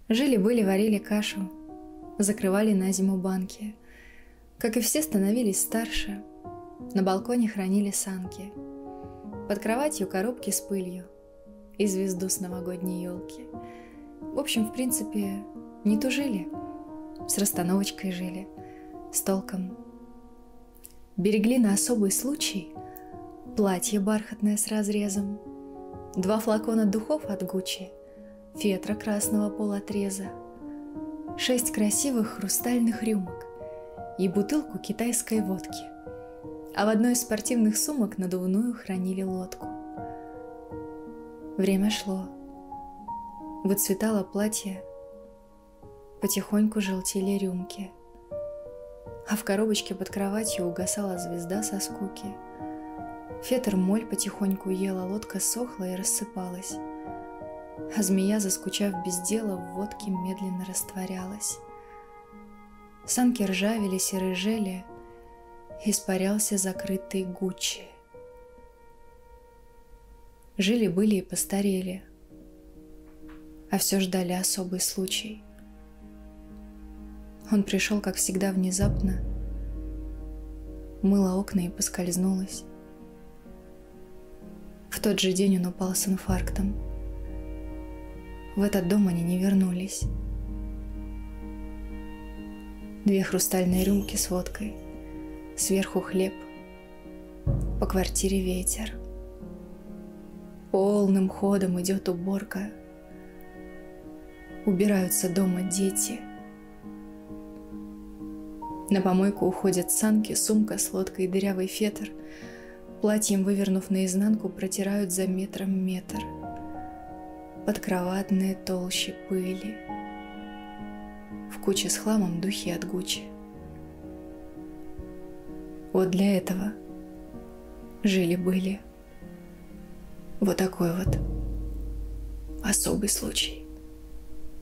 Жили-были, варили кашу, закрывали на зиму банки. Как и все, становились старше. На балконе хранили санки. Под кроватью коробки с пылью и звезду с новогодней елки. В общем, в принципе, не тужили, с расстановочкой жили, с толком. Берегли на особый случай платье бархатное с разрезом, 2 флакона духов от Гуччи, фетра красного полотреза, 6 красивых хрустальных рюмок и бутылку китайской водки. А в одной из спортивных сумок надувную хранили лодку. Время шло. Выцветало платье, потихоньку желтели рюмки, а в коробочке под кроватью угасала звезда со скуки. Фетр моль потихоньку ела, лодка сохла и рассыпалась, а змея, заскучав без дела, в водке медленно растворялась. Санки ржавелись и рыжели, испарялся закрытый Гуччи. Жили-были и постарели, а все ждали особый случай. Он пришел, как всегда, внезапно, мыла окна и поскользнулась. В тот же день он упал с инфарктом. В этот дом они не вернулись. 2 хрустальные рюмки с водкой, сверху хлеб, по квартире ветер. Полным ходом идет уборка. Убираются дома дети. На помойку уходят санки, сумка с лодкой и дырявый фетр. Платьем, вывернув наизнанку, протирают за метром метр. Подкроватные толщи пыли. В куче с хламом духи от Гуччи. Вот для этого жили-были. Вот такой вот особый случай.